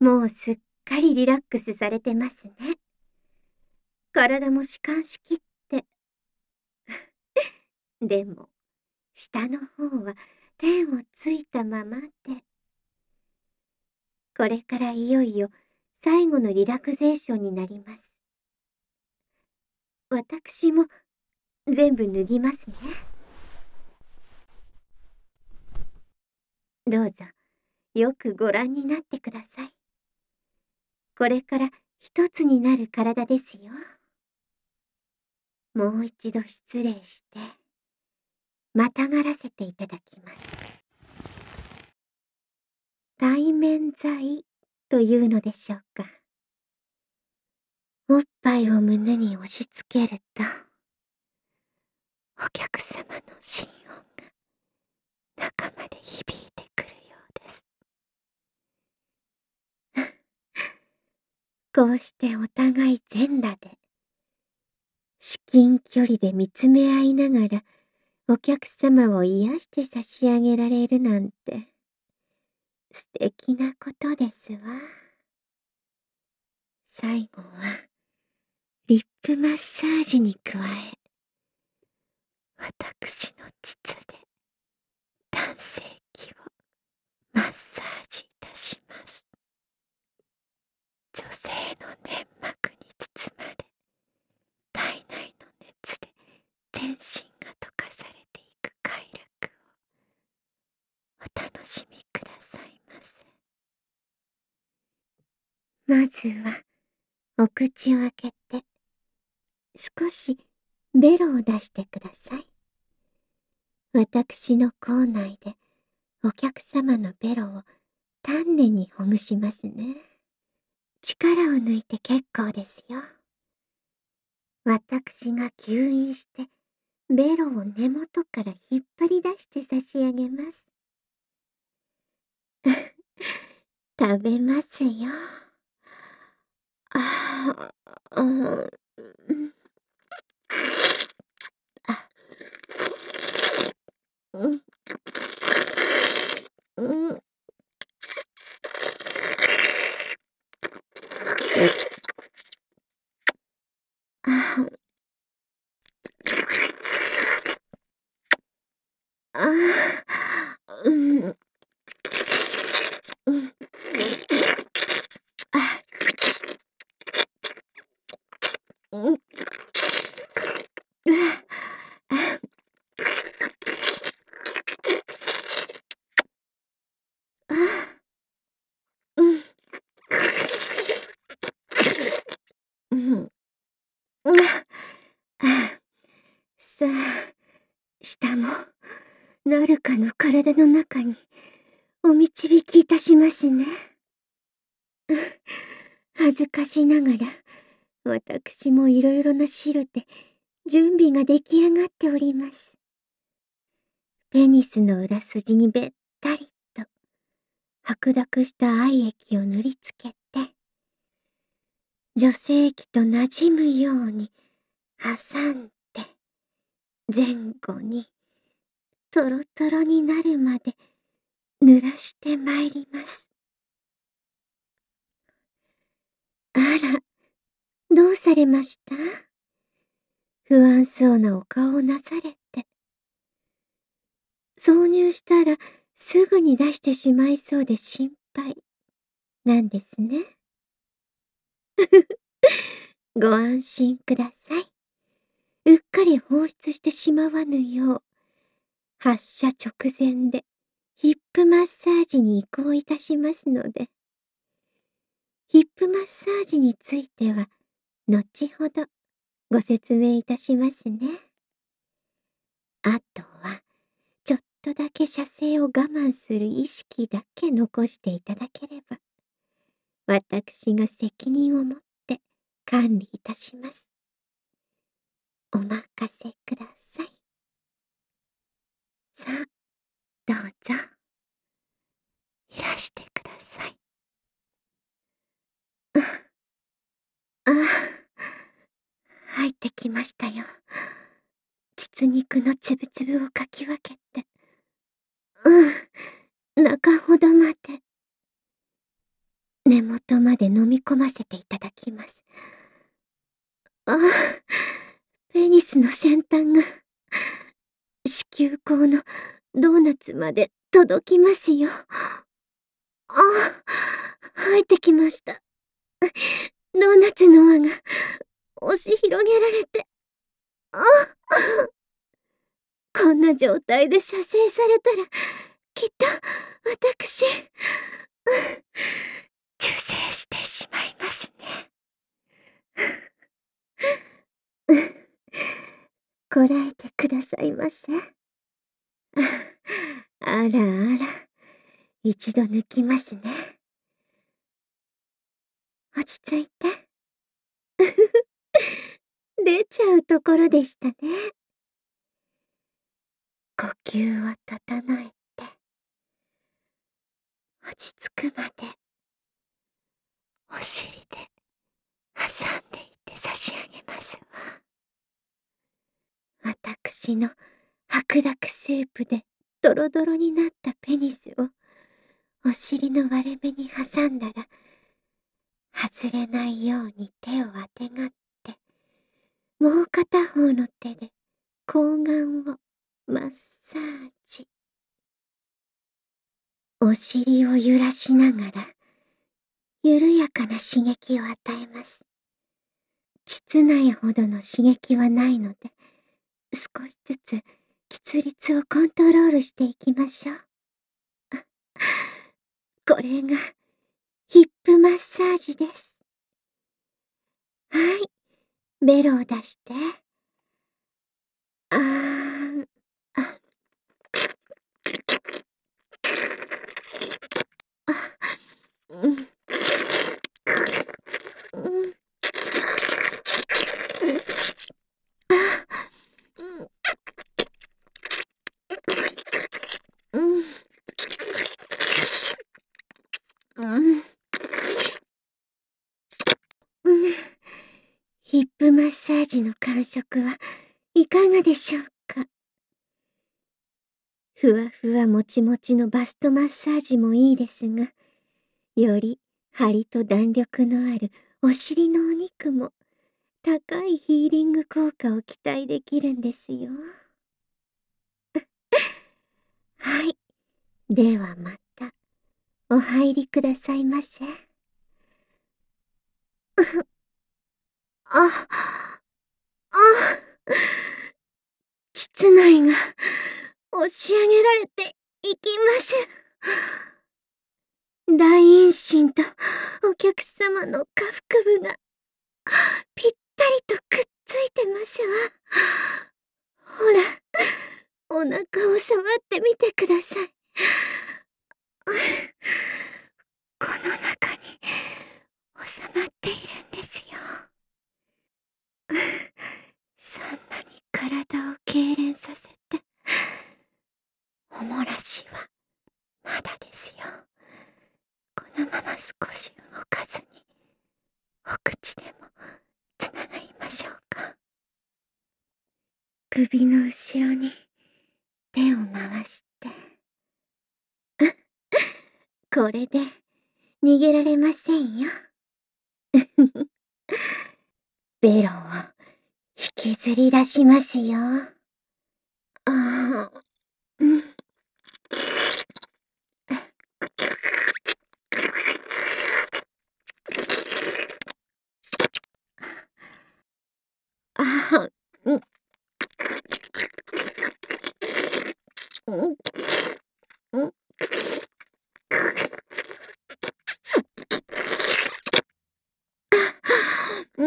もうすっかりリラックスされてますね。体も弛緩しきって。でも、下の方は天をついたままで。これからいよいよ最後のリラクゼーションになります。私も全部脱ぎますね。どうぞ、よくご覧になってください。これから一つになる体ですよ。もう一度失礼して、またがらせていただきます。対面剤というのでしょうか。おっぱいを胸に押し付けると、お客様の心音が中まで響いてくるようです。こうしてお互い全裸で、至近距離で見つめ合いながら、お客様を癒して差し上げられるなんて、素敵なことですわ。最後は、リップマッサージに加え、私の膣で男性器をマッサージいたします。女性の粘膜に包まれ、体内の熱で全身が溶かされていく快楽をお楽しみくださいませ。まずは、お口を開けて、少しベロを出してください。私の口内でお客様のベロを丹念にほぐしますね。力を抜いて結構ですよ。私が吸引してベロを根元から引っ張り出して差し上げます。食べますよ。ああ、うん、あ、うん、うん、あ、あ、うん、うん、あ、うん、あ、あ、うん、うん、あ、さあ、下も、なるかの体の中に、お導きいたしますね。恥ずかしながら、私もいろいろな汁で、準備が出来上がっております。ペニスの裏筋にべったりと、白濁した愛液を塗りつけて、女性器と馴染むように挟んで、前後にトロトロになるまで濡らしてまいります。あら、どうされました？不安そうなお顔をなされて。挿入したらすぐに出してしまいそうで心配なんですね。ご安心ください。うっかり放出してしまわぬよう、発射直前でヒップマッサージに移行いたしますので、ヒップマッサージについては、後ほどご説明いたしますね。あとは、ちょっとだけ射精を我慢する意識だけ残していただければ、私が責任を持って管理いたします。お任せください。さあ、どうぞ。いらしてください。ああ、入ってきましたよ。膣肉のつぶつぶをかき分けて。中ほどまで。 根元まで飲み込ませていただきます。ああ、ペニスの先端が、子宮口のドーナツまで届きますよ。ああ、生えてきました。ドーナツの輪が押し広げられて、ああ、こんな状態で射精されたら、きっと私、受精してしまいますね。こらえてくださいませ。あらあら、一度抜きますね。落ち着いて。出ちゃうところでしたね。呼吸を整えて、落ち着くまで、お尻で挟んでいて差し上げますわ。私の白濁スープでドロドロになったペニスをお尻の割れ目に挟んだら、外れないように手をあてがって、もう片方の手で睾丸をマッサージ。お尻を揺らしながら、緩やかな刺激を与えます。膣内ほどの刺激はないので、少しずつ喫率をコントロールしていきましょう。これがヒップマッサージです。はい、ベロを出して。あーん、あ、あ、うん、うん、あ、うん、うん、うん。ヒップマッサージの感触はいかがでしょうか？ふわふわもちもちのバストマッサージもいいですが、より張りと弾力のあるお尻のお肉も高いヒーリング効果を期待できるんですよ。はい。ではまた、お入りくださいませ。あ、あ、膣内が押し上げられていきます。大陰唇とお客様の下腹部がぴったりとくっついてますわ。ほら、お腹を触ってみてください。この中に収まっているんですよ。そんなに体を痙攣させて、おもらしはまだですよ。このまま少し動かずに、お口でもつながりましょうか。首の後ろに手を回して。これで逃げられませんよ。ベロを引きずり出しますよ。ああ、うん。ああ、うん、うん、うん、うん。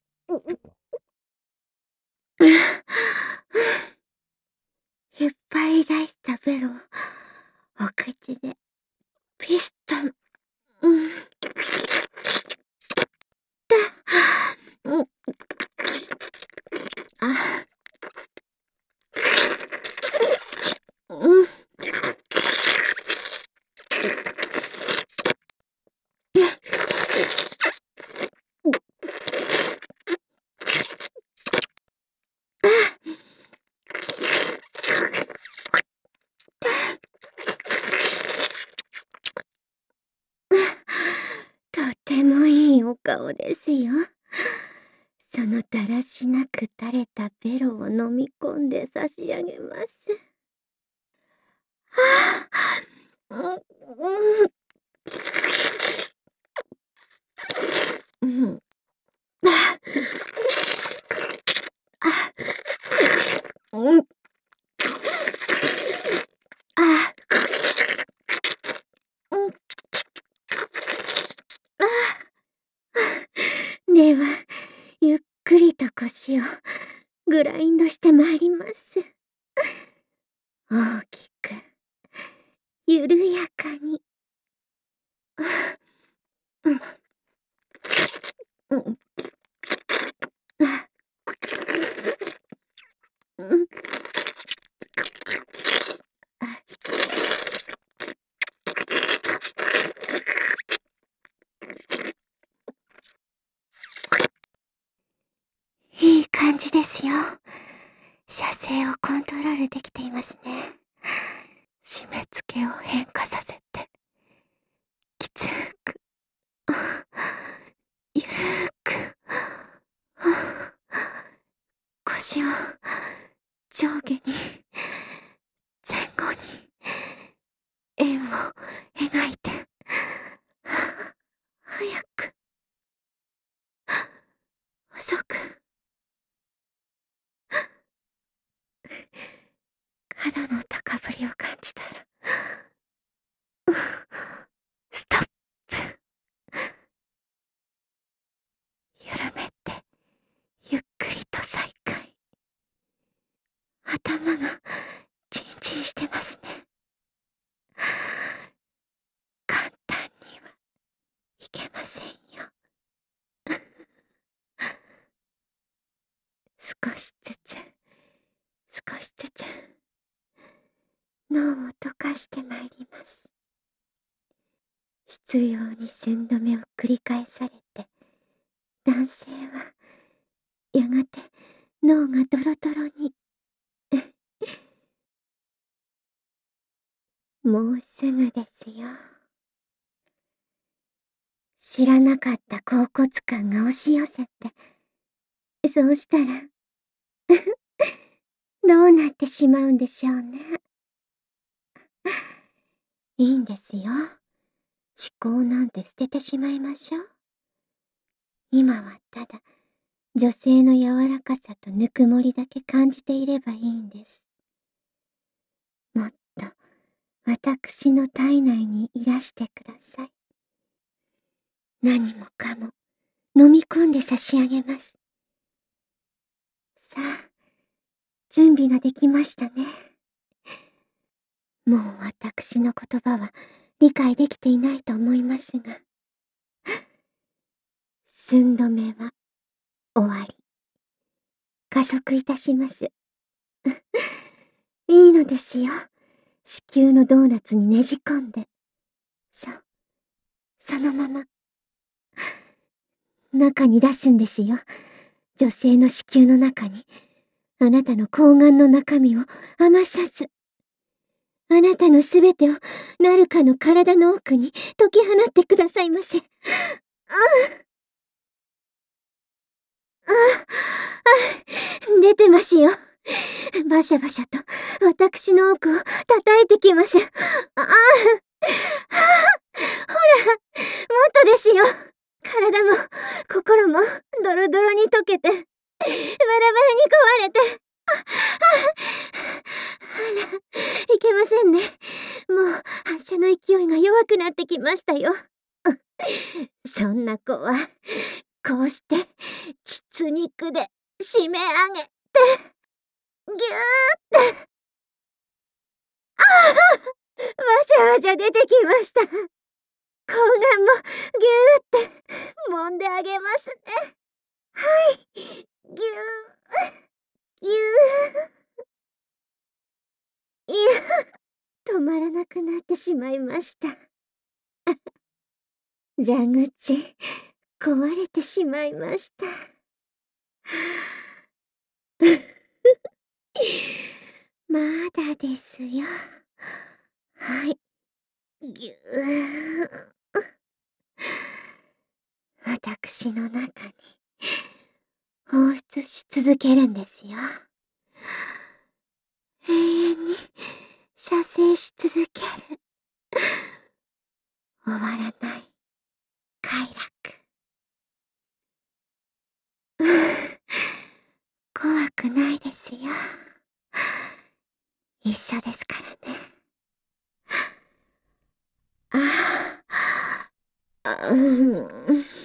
引っ張り出したベロをお口でピストン。うん。うん。あ、うん。 てもいいお顔ですよ。そのだらしなく垂れたベロを飲み込んで差し上げます。はあ、うん、うん。ああ、うん。あうん。では、ゆっくりと腰をグラインドしてまいります。大きく、緩やかに。うん、うん。あ、うん。あ、いい感じですよ。射精をコントロールできていますね。締め付けを変化させて、きつく、ゆるーく、腰を上下に、前後に、円を描いて、早く、遅く、肌の高ぶりを感じたら、ストップ。緩めて、ゆっくりと再開。頭がチンチンしてますね。簡単にはいけませんよ。少しずつ、少しずつ、脳を溶かしてまいります。執拗に寸止めを繰り返されて、男性は、やがて脳がドロドロに。もうすぐですよ。知らなかった恍惚感が押し寄せて、そうしたら、どうなってしまうんでしょうね。いいんですよ。思考なんて捨ててしまいましょう。今はただ、女性の柔らかさとぬくもりだけ感じていればいいんです。もっと、私の体内にいらしてください。何もかも、飲み込んで差し上げます。さあ、準備ができましたね。もう私の言葉は理解できていないと思いますが、寸止めは終わり。加速いたします。いいのですよ。子宮のドーナツにねじ込んで。そう、そのまま。中に出すんですよ。女性の子宮の中に。あなたの睾丸の中身を余さず。あなたのすべてを、なるかの体の奥に解き放ってくださいませ。出てますよ。バシャバシャと私の奥を叩いてきます。ほら、もっとですよ。体も心もドロドロに溶けて、バラバラに壊れて。あら、いけませんね。もう発射の勢いが弱くなってきましたよ。そんな子は、こうして、膣肉で締め上げて、ぎゅーって、わしゃわしゃ出てきました。睾丸もぎゅーって揉んであげますね。はい、ぎゅー、ぎゅー。いや、止まらなくなってしまいました。蛇口、壊れてしまいました。まだですよ。はい。ぎゅー。 私の中に放出し続けるんですよ。永遠に射精し続ける。終わらない快楽。怖くないですよ。一緒ですからね。ああ、うん。